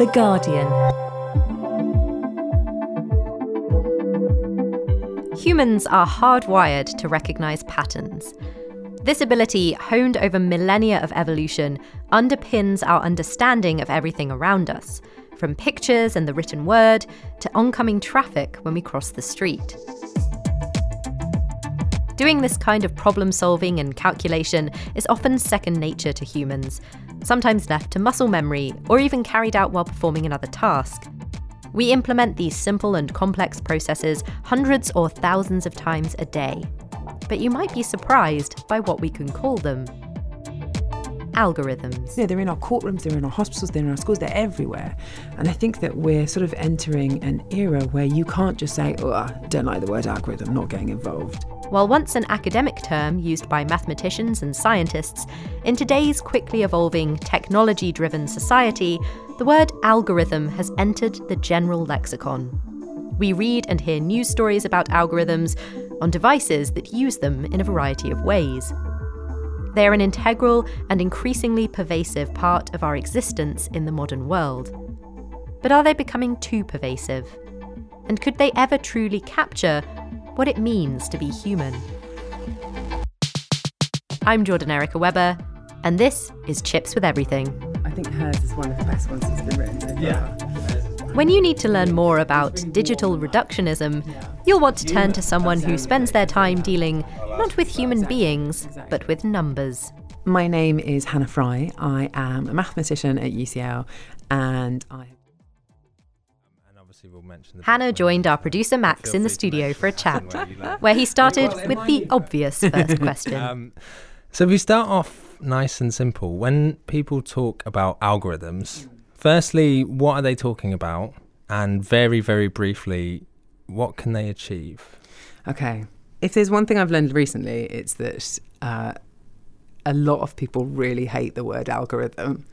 The Guardian. Humans are hardwired to recognise patterns. This ability, honed over millennia of evolution, underpins our understanding of everything around us, from pictures and the written word to oncoming traffic when we cross the street. Doing this kind of problem-solving and calculation is often second nature to humans, sometimes left to muscle memory or even carried out while performing another task. We implement these simple and complex processes hundreds or thousands of times a day. But you might be surprised by what we can call them. Algorithms. Yeah, they're in our courtrooms, they're in our hospitals, they're in our schools, they're everywhere. And I think that we're sort of entering an era where you can't just say, oh, I don't like the word algorithm, not getting involved. While once an academic term used by mathematicians and scientists, in today's quickly evolving, technology-driven society, the word algorithm has entered the general lexicon. We read and hear news stories about algorithms on devices that use them in a variety of ways. They are an integral and increasingly pervasive part of our existence in the modern world. But are they becoming too pervasive? And could they ever truly capture what it means to be human? I'm Jordan Erica Webber, and this is Chips with Everything. I think hers is one of the best ones that's been written so far. Yeah. When you need to learn more about digital reductionism, you'll want to turn to someone who spends their time dealing not with human beings, but with numbers. My name is Hannah Fry. I am a mathematician at UCL, and Hannah joined our producer Max in the studio for a chat, where he started with the obvious first question. So we start off nice and simple. When people talk about algorithms, firstly, what are they talking about? And very, very briefly, what can they achieve? Okay. If there's one thing I've learned recently, it's that a lot of people really hate the word algorithm.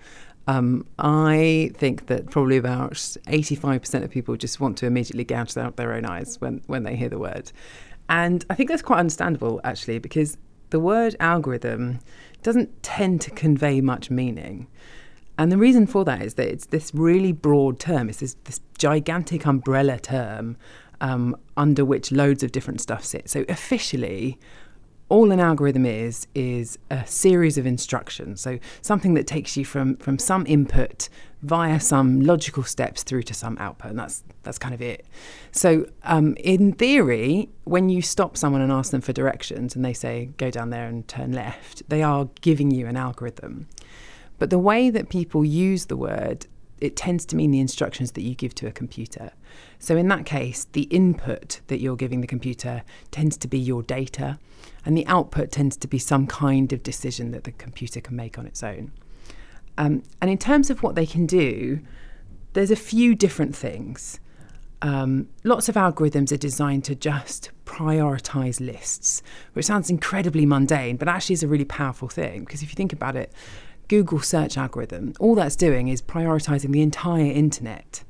I think that probably about 85% of people just want to immediately gouge out their own eyes when they hear the word. And I think that's quite understandable, actually, because the word algorithm doesn't tend to convey much meaning. And the reason for that is that it's this really broad term. It's this gigantic umbrella term under which loads of different stuff sits. So officially, all an algorithm is a series of instructions. So something that takes you from some input via some logical steps through to some output. And that's kind of it. So in theory, when you stop someone and ask them for directions and they say, go down there and turn left, they are giving you an algorithm. But the way that people use the word, it tends to mean the instructions that you give to a computer. So in that case, the input that you're giving the computer tends to be your data, and the output tends to be some kind of decision that the computer can make on its own. And in terms of what they can do, there's a few different things. Lots of algorithms are designed to just prioritise lists, which sounds incredibly mundane, but actually is a really powerful thing, because if you think about it, Google search algorithm, all that's doing is prioritising the entire internet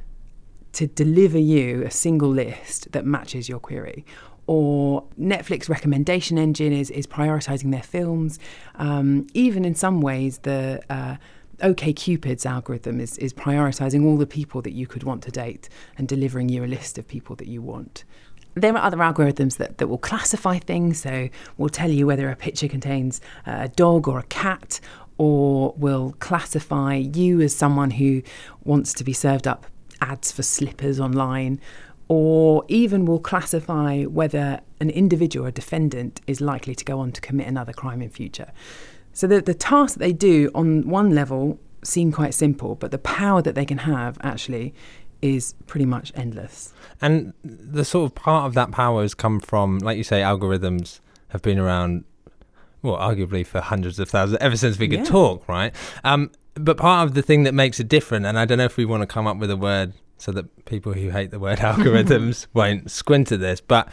to deliver you a single list that matches your query. Or Netflix recommendation engine is prioritising their films. Even in some ways, the OkCupid's algorithm is prioritising all the people that you could want to date and delivering you a list of people that you want. There are other algorithms that will classify things, so will tell you whether a picture contains a dog or a cat, or will classify you as someone who wants to be served up ads for slippers online, or even will classify whether an individual, a defendant, is likely to go on to commit another crime in future. So the tasks that they do on one level seem quite simple, but the power that they can have actually is pretty much endless. And the sort of part of that power has come from, like you say, algorithms have been around, well, arguably for hundreds of thousands, ever since we could talk, right? But part of the thing that makes it different, and I don't know if we want to come up with a word so that people who hate the word algorithms won't squint at this, but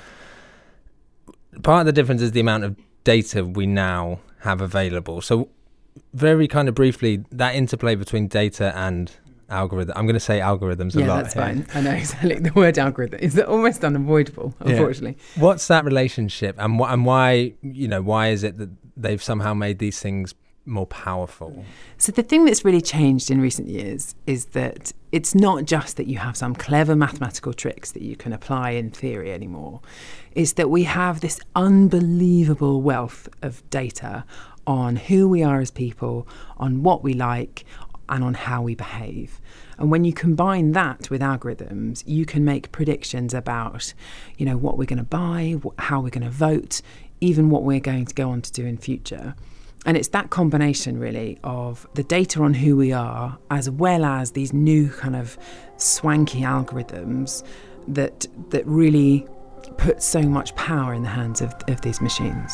part of the difference is the amount of data we now have available. So very kind of briefly, that interplay between data and algorithm. I'm going to say algorithms a lot. Yeah, that's fine. I know exactly. The word algorithm is almost unavoidable, unfortunately. Yeah. What's that relationship, and why is it that they've somehow made these things more powerful? So the thing that's really changed in recent years is that it's not just that you have some clever mathematical tricks that you can apply in theory anymore. It's that we have this unbelievable wealth of data on who we are as people, on what we like, and on how we behave. And when you combine that with algorithms, you can make predictions about, what we're going to buy, how we're going to vote, even what we're going to go on to do in future. And it's that combination, really, of the data on who we are, as well as these new kind of swanky algorithms that really put so much power in the hands of these machines.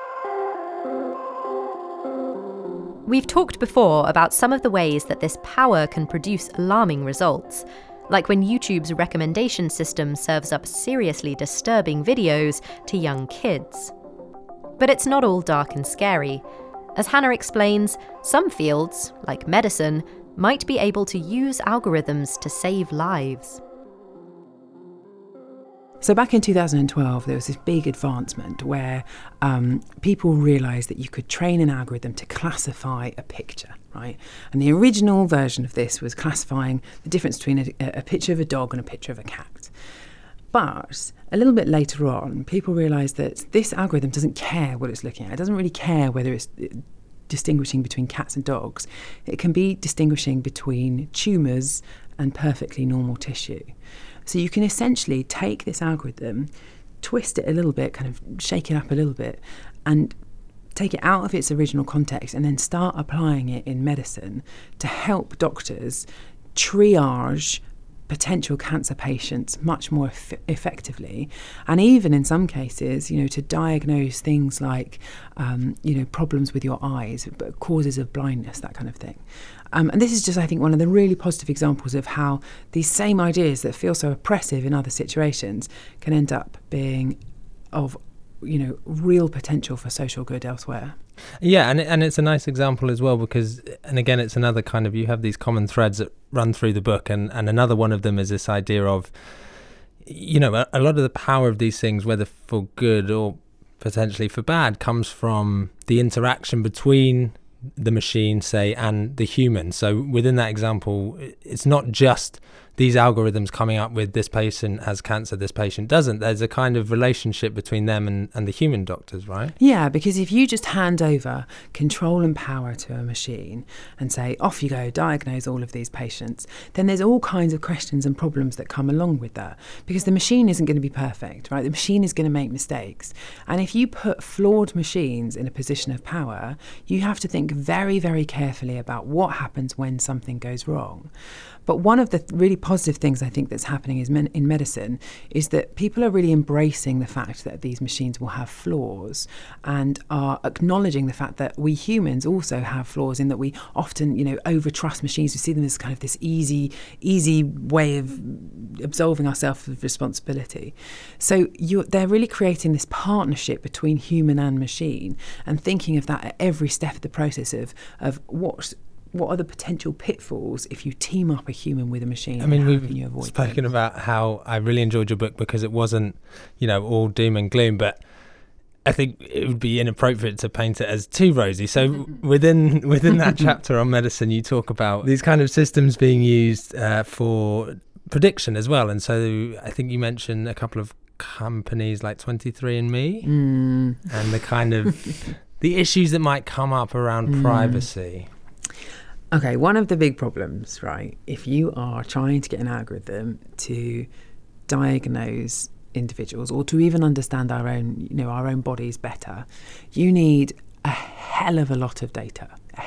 We've talked before about some of the ways that this power can produce alarming results, like when YouTube's recommendation system serves up seriously disturbing videos to young kids. But it's not all dark and scary. As Hannah explains, some fields, like medicine, might be able to use algorithms to save lives. So back in 2012, there was this big advancement where people realised that you could train an algorithm to classify a picture, right? And the original version of this was classifying the difference between a picture of a dog and a picture of a cat. But a little bit later on, people realised that this algorithm doesn't care what it's looking at. It doesn't really care whether it's distinguishing between cats and dogs. It can be distinguishing between tumours and perfectly normal tissue. So you can essentially take this algorithm, twist it a little bit, kind of shake it up a little bit, and take it out of its original context and then start applying it in medicine to help doctors triage potential cancer patients much more effectively, and even in some cases, to diagnose things like, problems with your eyes, causes of blindness, that kind of thing. And this is just, I think, one of the really positive examples of how these same ideas that feel so oppressive in other situations can end up being of, real potential for social good elsewhere. Yeah, and it's a nice example as well because, and again, it's another kind of, you have these common threads that run through the book, and another one of them is this idea of, a lot of the power of these things, whether for good or potentially for bad, comes from the interaction between the machine, say, and the human. So within that example, it's not just these algorithms coming up with this patient has cancer, this patient doesn't. There's a kind of relationship between them and the human doctors, right? Yeah, because if you just hand over control and power to a machine and say, off you go, diagnose all of these patients, then there's all kinds of questions and problems that come along with that. Because the machine isn't going to be perfect, right? The machine is going to make mistakes. And if you put flawed machines in a position of power, you have to think very, very carefully about what happens when something goes wrong. But one of the really positive things I think that's happening in medicine is that people are really embracing the fact that these machines will have flaws and are acknowledging the fact that we humans also have flaws in that we often, over-trust machines. We see them as kind of this easy way of absolving ourselves of responsibility. So they're really creating this partnership between human and machine and thinking of that at every step of the process of what are the potential pitfalls if you team up a human with a machine? I mean, we've spoken about how I really enjoyed your book because it wasn't, all doom and gloom, but I think it would be inappropriate to paint it as too rosy. So within that chapter on medicine, you talk about these kind of systems being used for prediction as well. And so I think you mentioned a couple of companies like 23andMe and the kind of the issues that might come up around privacy. Okay, one of the big problems, right, if you are trying to get an algorithm to diagnose individuals or to even understand our own bodies better, you need a hell of a lot of data.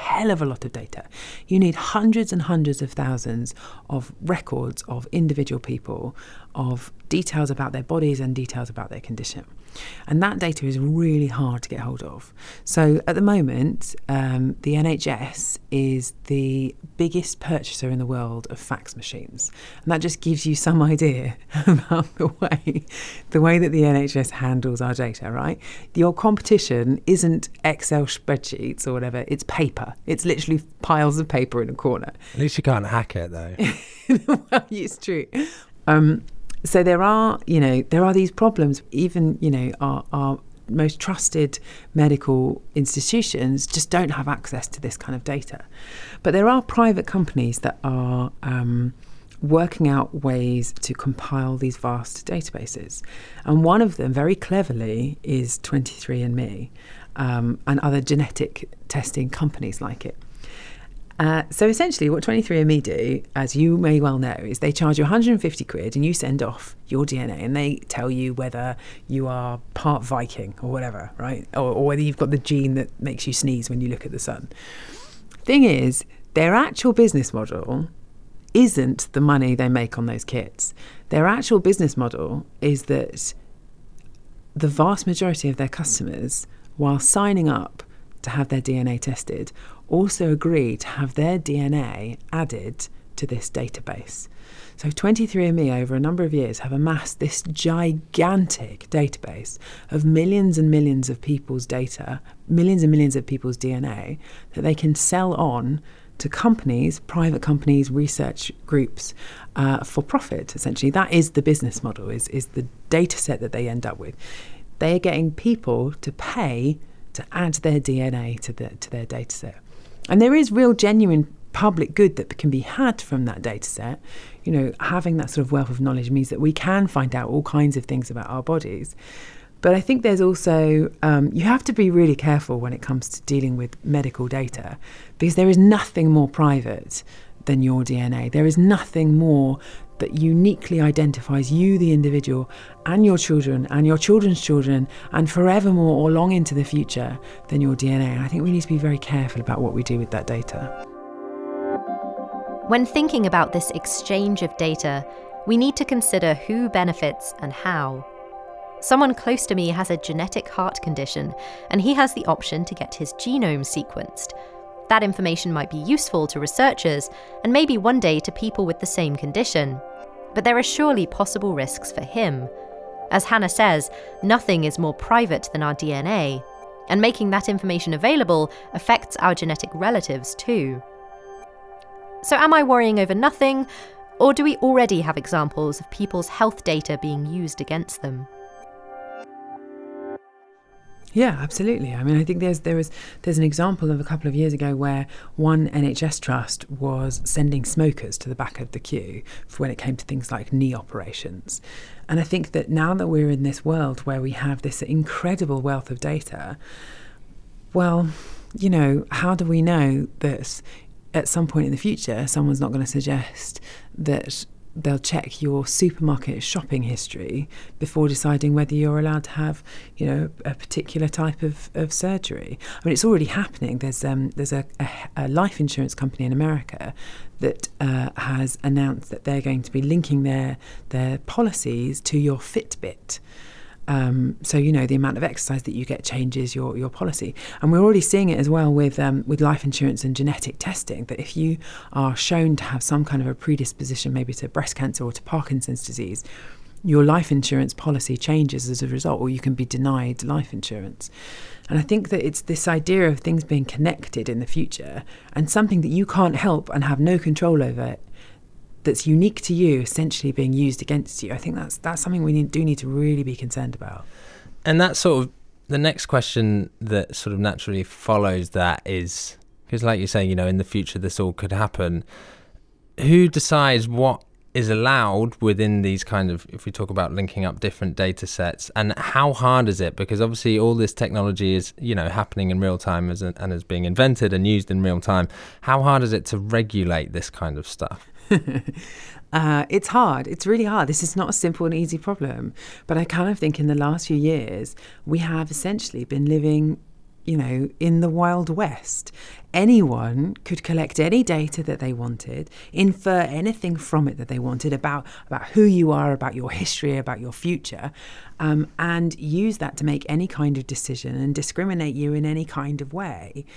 You need hundreds and hundreds of thousands of records of individual people, of details about their bodies and details about their condition. And that data is really hard to get hold of. So at the moment, the NHS is the biggest purchaser in the world of fax machines. And that just gives you some idea about the way that the NHS handles our data, right? Your competition isn't Excel spreadsheets or whatever, it's paper. It's literally piles of paper in a corner. At least you can't hack it, though. Well, it's true. So there are these problems. Even, our most trusted medical institutions just don't have access to this kind of data. But there are private companies that are working out ways to compile these vast databases. And one of them, very cleverly, is 23andMe and other genetic testing companies like it. So essentially what 23andMe do, as you may well know, is they charge you 150 quid and you send off your DNA and they tell you whether you are part Viking or whatever, right? Or whether you've got the gene that makes you sneeze when you look at the sun. Thing is, their actual business model isn't the money they make on those kits. Their actual business model is that the vast majority of their customers, while signing up to have their DNA tested, also agree to have their DNA added to this database. So 23andMe over a number of years have amassed this gigantic database of millions and millions of people's data, millions and millions of people's DNA that they can sell on to companies, private companies, research groups for profit, essentially. That is the business model, is the data set that they end up with. They are getting people to pay to add their DNA to their data set. And there is real genuine public good that can be had from that data set. You know, having that sort of wealth of knowledge means that we can find out all kinds of things about our bodies. But I think there's also, you have to be really careful when it comes to dealing with medical data, because there is nothing more private than your DNA. There is nothing more that uniquely identifies you, the individual, and your children, and your children's children, and forevermore or long into the future than your DNA. And I think we need to be very careful about what we do with that data. When thinking about this exchange of data, we need to consider who benefits and how. Someone close to me has a genetic heart condition, and he has the option to get his genome sequenced. That information might be useful to researchers, and maybe one day to people with the same condition. But there are surely possible risks for him. As Hannah says, nothing is more private than our DNA, and making that information available affects our genetic relatives too. So am I worrying over nothing, or do we already have examples of people's health data being used against them? Yeah, absolutely. I mean, I think there's an example of a couple of years ago where one NHS trust was sending smokers to the back of the queue for when it came to things like knee operations. And I think that now that we're in this world where we have this incredible wealth of data, well, you know, how do we know that at some point in the future someone's not going to suggest that they'll check your supermarket shopping history before deciding whether you're allowed to have, you know, a particular type of surgery. I mean, it's already happening. There's a life insurance company in America that has announced that they're going to be linking their policies to your Fitbit. So, you know, the amount of exercise that you get changes your policy. And we're already seeing it as well with life insurance and genetic testing, that if you are shown to have some kind of a predisposition maybe to breast cancer or to Parkinson's disease, your life insurance policy changes as a result, or you can be denied life insurance. And I think that it's this idea of things being connected in the future and something that you can't help and have no control over that's unique to you essentially being used against you. I think that's something we do need to really be concerned about. And that's sort of the next question that sort of naturally follows that is, because like you're saying, you know, in the future this all could happen. Who decides what is allowed within these kind of, if we talk about linking up different data sets, and how hard is it? Because obviously all this technology is, you know, happening in real time and is being invented and used in real time. How hard is it to regulate this kind of stuff? It's hard. It's really hard. This is not a simple and easy problem. But I kind of think in the last few years, we have essentially been living, you know, in the Wild West. Anyone could collect any data that they wanted, infer anything from it that they wanted about who you are, about your history, about your future, and use that to make any kind of decision and discriminate you in any kind of way.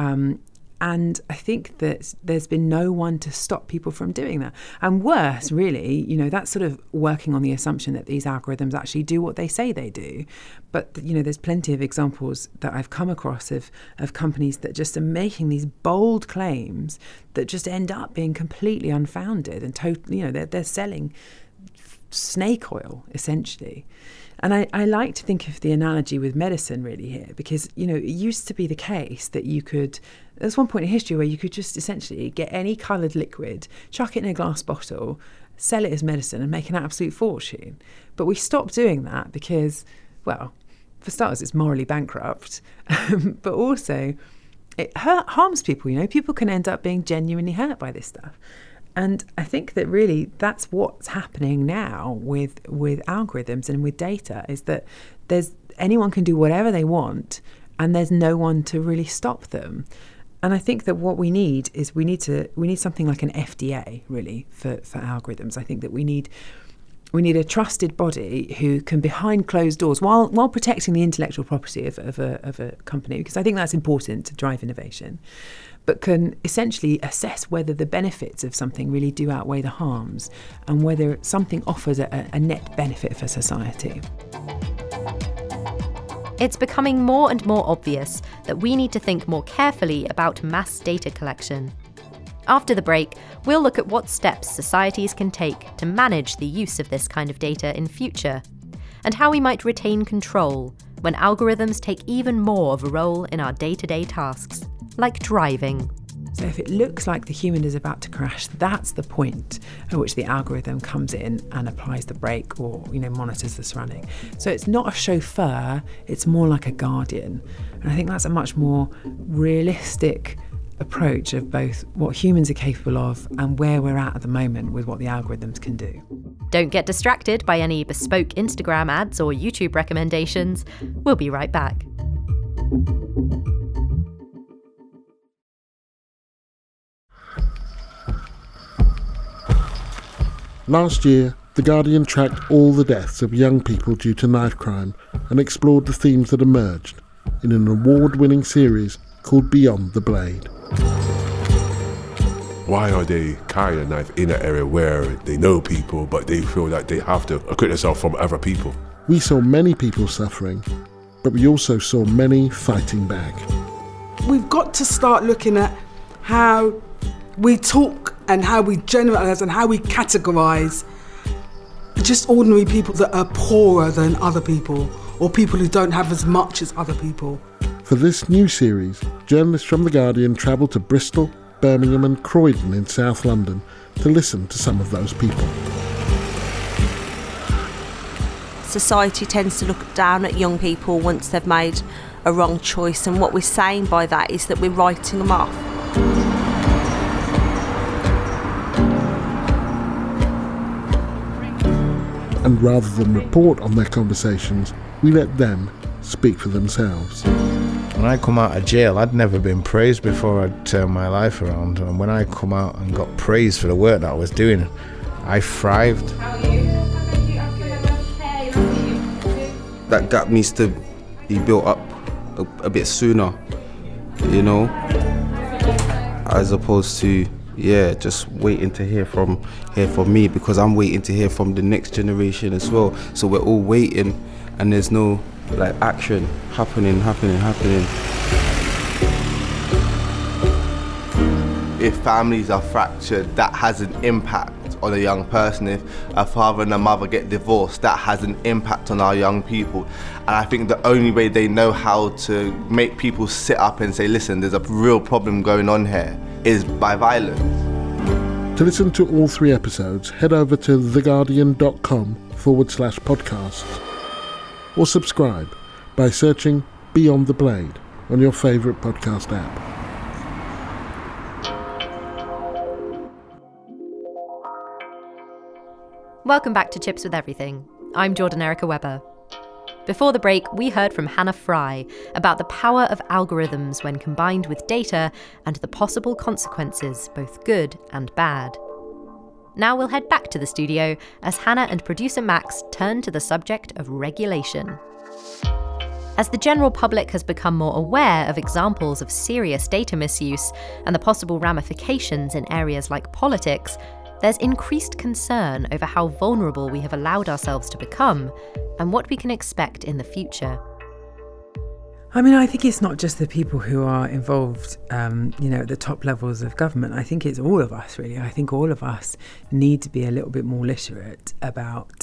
And I think that there's been no one to stop people from doing that. And worse, really, you know, that's sort of working on the assumption that these algorithms actually do what they say they do. But, you know, there's plenty of examples that I've come across of companies that just are making these bold claims that just end up being completely unfounded and totally, you know, they're selling snake oil, essentially. And I like to think of the analogy with medicine really here, because, you know, it used to be the case that you could, there's one point in history where you could just essentially get any coloured liquid, chuck it in a glass bottle, sell it as medicine and make an absolute fortune. But we stopped doing that because, well, for starters, it's morally bankrupt, but also it harms people. You know, people can end up being genuinely hurt by this stuff. And I think that really that's what's happening now with algorithms and with data, is that anyone can do whatever they want and there's no one to really stop them. And I think that what we need is we need something like an FDA really for algorithms. I think that we need a trusted body who can, behind closed doors, while protecting the intellectual property of a company, because I think that's important to drive innovation, but can essentially assess whether the benefits of something really do outweigh the harms and whether something offers a net benefit for society. It's becoming more and more obvious that we need to think more carefully about mass data collection. After the break, we'll look at what steps societies can take to manage the use of this kind of data in future, and how we might retain control when algorithms take even more of a role in our day-to-day tasks, like driving. So if it looks like the human is about to crash, that's the point at which the algorithm comes in and applies the brake or, you know, monitors the surrounding. So it's not a chauffeur, it's more like a guardian. And I think that's a much more realistic approach of both what humans are capable of and where we're at the moment with what the algorithms can do. Don't get distracted by any bespoke Instagram ads or YouTube recommendations. We'll be right back. Last year, The Guardian tracked all the deaths of young people due to knife crime and explored the themes that emerged in an award-winning series called Beyond the Blade. Why are they carrying a knife in an area where they know people, but they feel like they have to acquit themselves from other people? We saw many people suffering, but we also saw many fighting back. We've got to start looking at how we talk and how we generalise and how we categorise just ordinary people that are poorer than other people, or people who don't have as much as other people. For this new series, journalists from The Guardian travelled to Bristol, Birmingham and Croydon in South London to listen to some of those people. Society tends to look down at young people once they've made a wrong choice, and what we're saying by that is that we're writing them off. And rather than report on their conversations, we let them speak for themselves. When I come out of jail, I'd never been praised before I'd turned my life around. And when I come out and got praised for the work that I was doing, I thrived. How are you? That gap needs to be built up a bit sooner, you know, as opposed to just waiting to hear from me, because I'm waiting to hear from the next generation as well. So we're all waiting, and there's no like action happening. If families are fractured, that has an impact on a young person. If a father and a mother get divorced, that has an impact on our young people. And I think the only way they know how to make people sit up and say, listen, there's a real problem going on here, is by violence. To listen to all 3 episodes, head over to theguardian.com/podcasts or subscribe by searching Beyond the Blade on your favourite podcast app. Welcome back to Chips with Everything. I'm Jordan Erica Webber. Before the break, we heard from Hannah Fry about the power of algorithms when combined with data and the possible consequences, both good and bad. Now we'll head back to the studio as Hannah and producer Max turn to the subject of regulation. As the general public has become more aware of examples of serious data misuse and the possible ramifications in areas like politics, there's increased concern over how vulnerable we have allowed ourselves to become and what we can expect in the future. I mean, I think it's not just the people who are involved, at the top levels of government. I think it's all of us, really. I think all of us need to be a little bit more literate about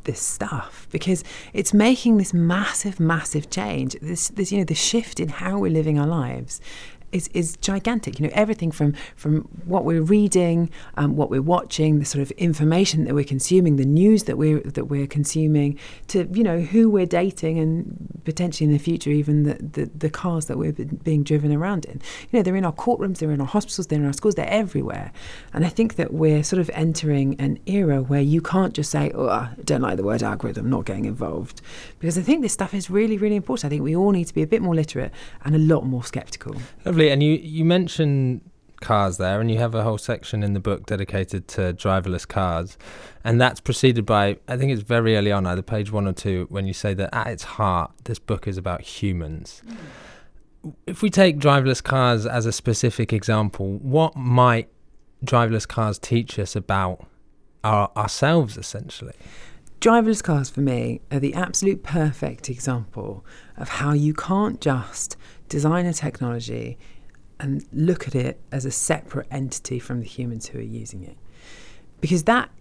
stuff, because it's making this massive change. This the shift in how we're living our lives is gigantic. Everything from what we're reading, what we're watching, the sort of information that we're consuming, the news that we're consuming, to who we're dating, and potentially in the future even the cars that we're being driven around in. They're in our courtrooms, they're in our hospitals, they're in our schools, they're everywhere. And I think that we're sort of entering an era where you can't just say, "Oh, I don't like the word algorithm, not getting involved," because I think this stuff is really, really important. I think we all need to be a bit more literate and a lot more sceptical. Lovely. And you mentioned cars there, and you have a whole section in the book dedicated to driverless cars, and that's preceded by, I think it's very early on, either page 1 or 2, when you say that at its heart this book is about humans. If we take driverless cars as a specific example, what might driverless cars teach us about ourselves, essentially? Driverless cars, for me, are the absolute perfect example of how you can't just design a technology and look at it as a separate entity from the humans who are using it. Because that,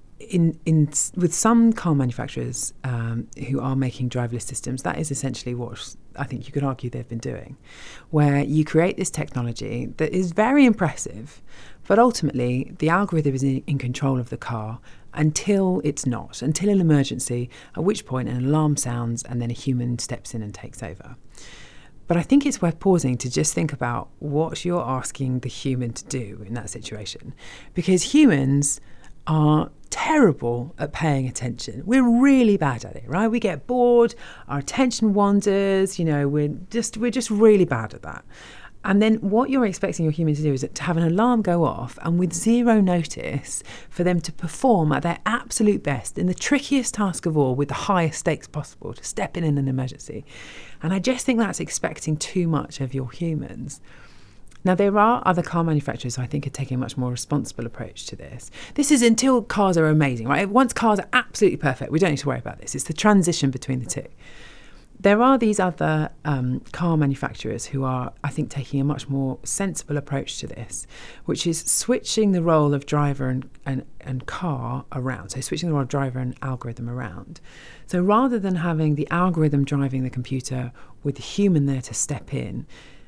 with some car manufacturers who are making driverless systems, that is essentially what I think you could argue they've been doing, where you create this technology that is very impressive, but ultimately the algorithm is in control of the car until it's not, until an emergency, at which point an alarm sounds and then a human steps in and takes over. But I think it's worth pausing to just think about what you're asking the human to do in that situation. Because humans are terrible at paying attention. We're really bad at it, right? We get bored, our attention wanders, we're just really bad at that. And then what you're expecting your human to do is to have an alarm go off, and with zero notice for them to perform at their absolute best in the trickiest task of all, with the highest stakes possible, to step in an emergency. And I just think that's expecting too much of your humans. Now, there are other car manufacturers who I think are taking a much more responsible approach to this. This is until cars are amazing, right? Once cars are absolutely perfect, we don't need to worry about this. It's the transition between the two. There are these other car manufacturers who are, I think, taking a much more sensible approach to this, which is switching the role of driver and car around. So switching the role of driver and algorithm around. So rather than having the algorithm driving the computer with the human there to step in,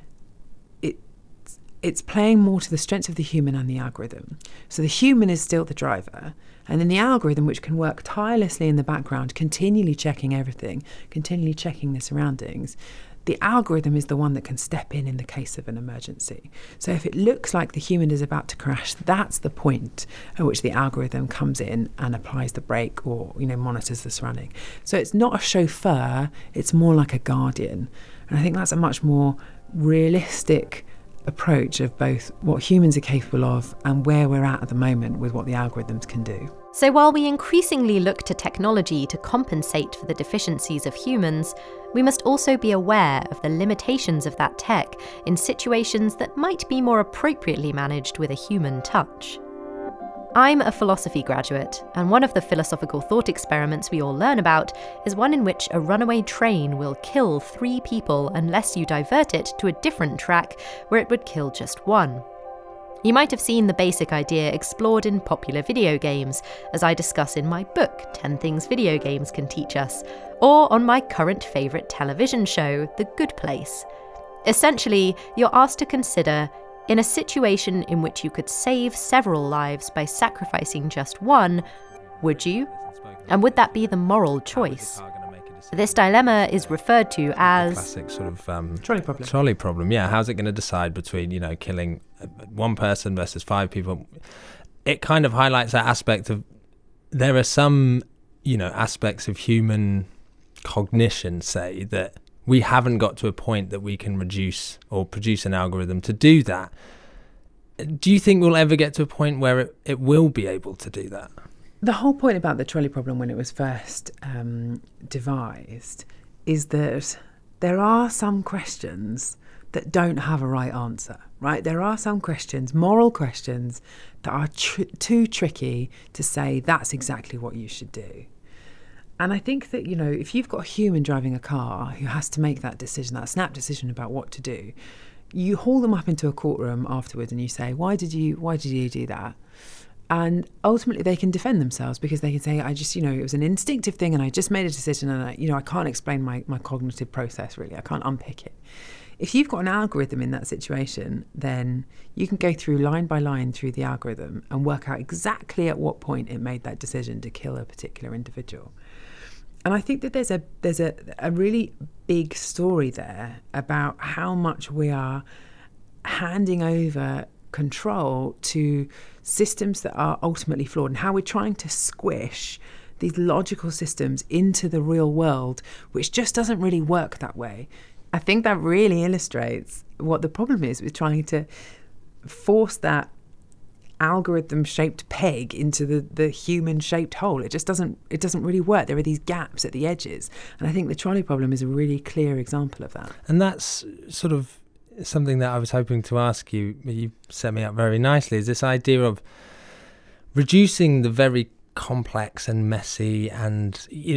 it's playing more to the strengths of the human and the algorithm. So the human is still the driver, and then the algorithm, which can work tirelessly in the background, continually checking everything, continually checking the surroundings. The algorithm is the one that can step in the case of an emergency. So if it looks like the human is about to crash, that's the point at which the algorithm comes in and applies the brake or, monitors the surrounding. So it's not a chauffeur, it's more like a guardian. And I think that's a much more realistic approach of both what humans are capable of and where we're at the moment with what the algorithms can do. So while we increasingly look to technology to compensate for the deficiencies of humans, we must also be aware of the limitations of that tech in situations that might be more appropriately managed with a human touch. I'm a philosophy graduate, and one of the philosophical thought experiments we all learn about is one in which a runaway train will kill 3 people unless you divert it to a different track where it would kill just 1. You might have seen the basic idea explored in popular video games, as I discuss in my book, 10 Things Video Games Can Teach Us, or on my current favourite television show, The Good Place. Essentially, you're asked to consider, in a situation in which you could save several lives by sacrificing just one, would you? And would that be the moral choice? This dilemma is referred to as... classic sort of... trolley problem, yeah. How's it going to decide between, killing one person versus 5 people? It kind of highlights that aspect of... There are some, aspects of human cognition, say, that we haven't got to a point that we can reduce or produce an algorithm to do that. Do you think we'll ever get to a point where it will be able to do that? The whole point about the trolley problem when it was first devised is that there are some questions that don't have a right answer, right? There are some questions, moral questions, that are too tricky to say that's exactly what you should do. And I think that, if you've got a human driving a car who has to make that decision, that snap decision about what to do, you haul them up into a courtroom afterwards and you say, why did you do that? And ultimately they can defend themselves because they can say, I just, it was an instinctive thing and I just made a decision and I can't explain my cognitive process really. I can't unpick it. If you've got an algorithm in that situation, then you can go through line by line through the algorithm and work out exactly at what point it made that decision to kill a particular individual. And I think that there's a really big story there about how much we are handing over control to systems that are ultimately flawed and how we're trying to squish these logical systems into the real world, which just doesn't really work that way. I think that really illustrates what the problem is with trying to force that algorithm-shaped peg into the human-shaped hole. It just doesn't really work. There are these gaps at the edges. And I think the trolley problem is a really clear example of that. And that's sort of something that I was hoping to ask you. You set me up very nicely, is this idea of reducing the very complex and messy and,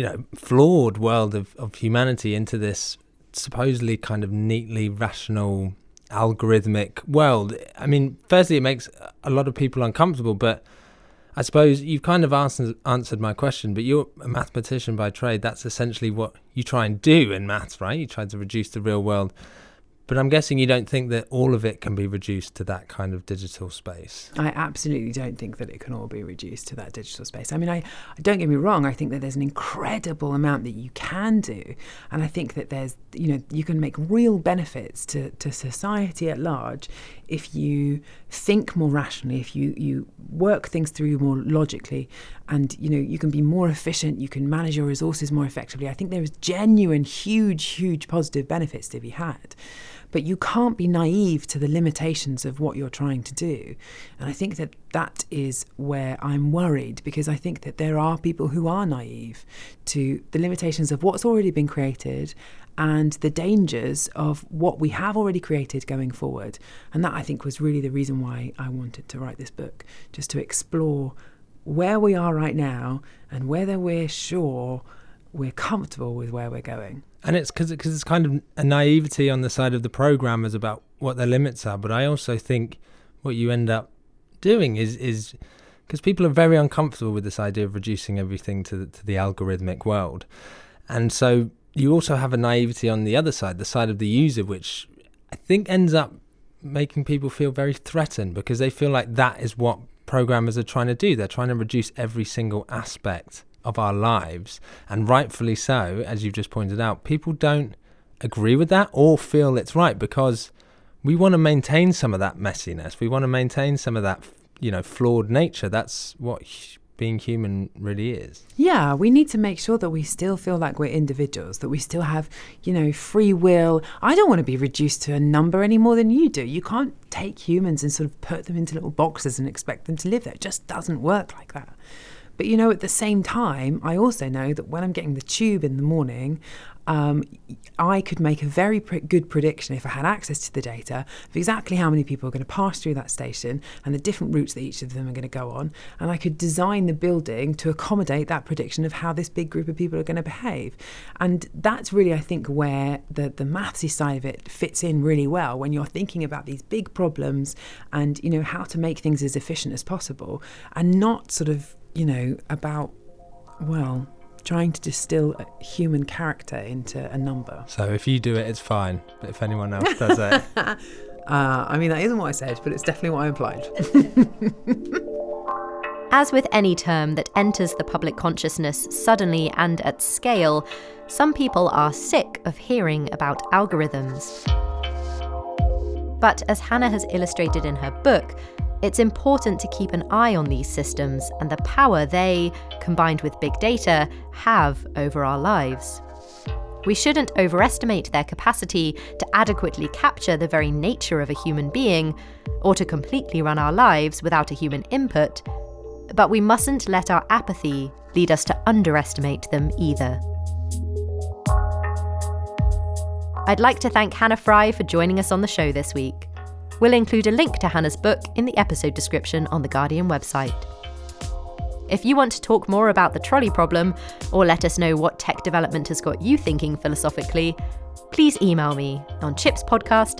flawed world of humanity into this supposedly kind of neatly rational algorithmic world. I mean, firstly, it makes a lot of people uncomfortable, but I suppose you've kind of answered my question, but you're a mathematician by trade. That's essentially what you try and do in maths, right? You try to reduce the real world. But I'm guessing you don't think that all of it can be reduced to that kind of digital space. I absolutely don't think that it can all be reduced to that digital space. I mean, I don't get me wrong. I think that there's an incredible amount that you can do. And I think that there's, you can make real benefits to society at large if you think more rationally, if you work things through more logically, and, you can be more efficient, you can manage your resources more effectively. I think there is genuine, huge positive benefits to be had. But you can't be naive to the limitations of what you're trying to do. And I think that is where I'm worried, because I think that there are people who are naive to the limitations of what's already been created and the dangers of what we have already created going forward. And that, I think, was really the reason why I wanted to write this book, just to explore where we are right now and whether we're sure we're comfortable with where we're going. And it's because it's kind of a naivety on the side of the programmers about what their limits are. But I also think what you end up doing is because people are very uncomfortable with this idea of reducing everything to the algorithmic world. And so you also have a naivety on the other side, the side of the user, which I think ends up making people feel very threatened, because they feel like that is what programmers are trying to do. They're trying to reduce every single aspect of our lives, and rightfully so, as you've just pointed out. People don't agree with that or feel it's right, because we want to maintain some of that messiness. We want to maintain some of that, flawed nature. That's what being human really is. Yeah, we need to make sure that we still feel like we're individuals, that we still have, free will. I don't want to be reduced to a number any more than you do. You can't take humans and sort of put them into little boxes and expect them to live there. It just doesn't work like that. But, at the same time, I also know that when I'm getting the tube in the morning, I could make a very good prediction, if I had access to the data, of exactly how many people are going to pass through that station and the different routes that each of them are going to go on. And I could design the building to accommodate that prediction of how this big group of people are going to behave. And that's really, I think, where the mathsy side of it fits in really well, when you're thinking about these big problems and, how to make things as efficient as possible, and not sort of, about, trying to distill a human character into a number. So if you do it, it's fine. But if anyone else does it... that isn't what I said, but it's definitely what I implied. As with any term that enters the public consciousness suddenly and at scale, some people are sick of hearing about algorithms. But as Hannah has illustrated in her book, it's important to keep an eye on these systems and the power they, combined with big data, have over our lives. We shouldn't overestimate their capacity to adequately capture the very nature of a human being, or to completely run our lives without a human input, but we mustn't let our apathy lead us to underestimate them either. I'd like to thank Hannah Fry for joining us on the show this week. We'll include a link to Hannah's book in the episode description on the Guardian website. If you want to talk more about the trolley problem, or let us know what tech development has got you thinking philosophically, please email me on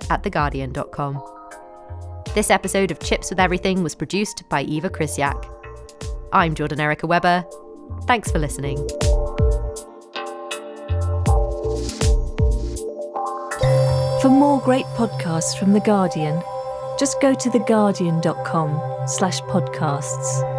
chipspodcast@theguardian.com. This episode of Chips with Everything was produced by Eva Krysiak. I'm Jordan Erica Webber. Thanks for listening. For more great podcasts from The Guardian, just go to theguardian.com/podcasts.